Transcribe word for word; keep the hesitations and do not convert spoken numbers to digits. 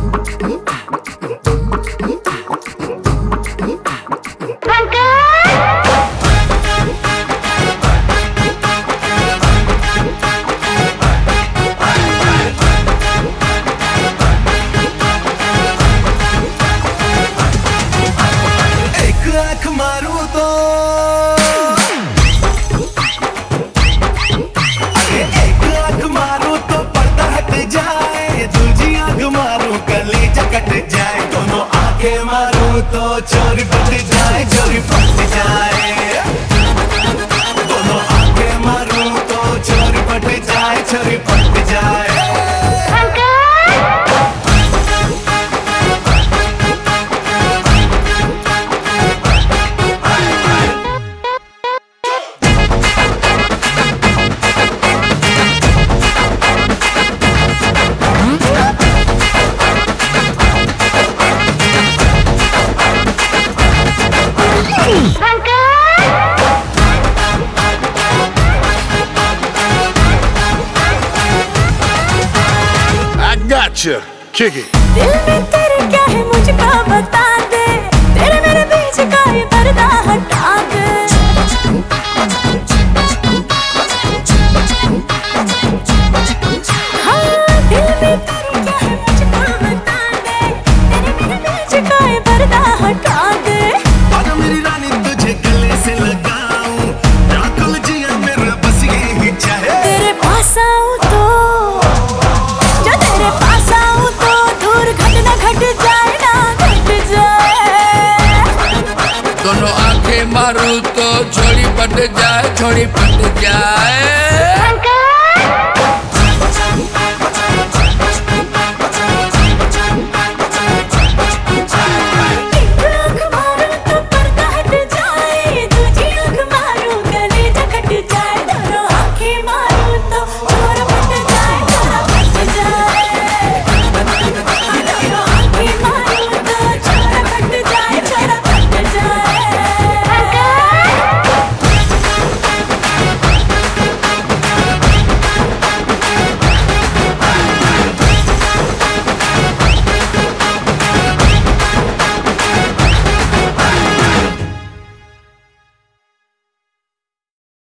मारूं तो एक आंख मारूं तो पर्दा हट जाए, दूजी आंख मारूं कलेजा कट जाए, दोनों आंखें मारूं तो चोरी पट जाए, चोरी पट जाए, दोनों आंखें मारूं तो चोरी पट जाए, चोरी पट जाए। Gotcha, kick it. दिल में तेरे क्या है मुझको बता दे, तेरे मेरे बीच का ये पर्दा हटा दे। हाँ, दिल में तेरे क्या है मुझको बता दे, तेरे मेरे बीच का ये पर्दा हटा दे। और मेरी रानी तुझे गले से लगाऊं, राकुल जिया मेरा बस यही चाहे। तेरे पास आऊं तो दोनों आंखें मारूं तो छोड़ी पट जाए, छोड़ी पट जाए।